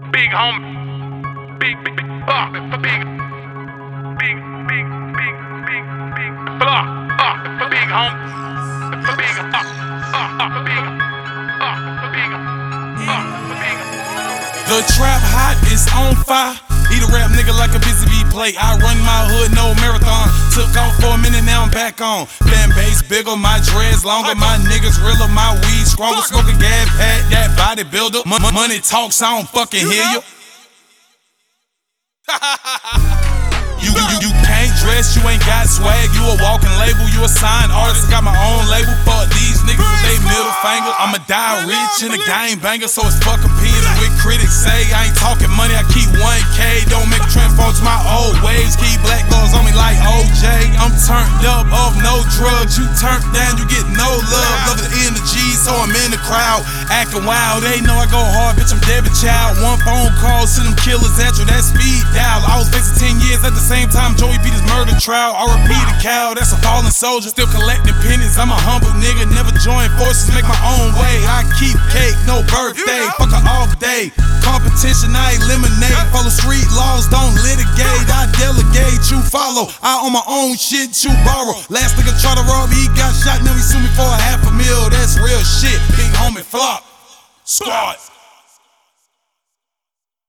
big home, big block, big block, big home, The trap hot is on fire. Eat a rap nigga like a busy bee plate. I run my hood, no marathon. Took off for a minute, now I'm back on. Fan base bigger, my dreads longer. My niggas realer, my weed stronger. Smoking gas pad, that bodybuilder. Money talks, I don't fucking hear you. You can't dress, you ain't got swag. You a walking label, you a signed artist. I got my own label. Fuck these niggas with they middle finger. I'ma die rich in a game banger, so it's fuck competing with critics say. I ain't talking money, I keep 1K. Don't make a transform to my old ways. Keep black girls on me like OJ. I'm turned up off no drugs. You turned down, you get no love. Love the energy, so I'm in the crowd. Acting wild, they know I go hard, bitch, I'm Debbie Child. One phone call, send them killers at you, that speed dial. I was facing 10 years at the same time Joey beat his murder trial. I repeat a cow, that's a fallen soldier. Still collecting pennies, I'm a humble nigga. Never join forces, make my own way. I keep cake, no birthday, fuck a off day. Competition, I eliminate. Follow street laws, don't litigate. I delegate, you follow. I own my own shit, you borrow. Last nigga try to rob me, he got shot, now he sue me for $500,000. That's real shit, big homie flop. Squad.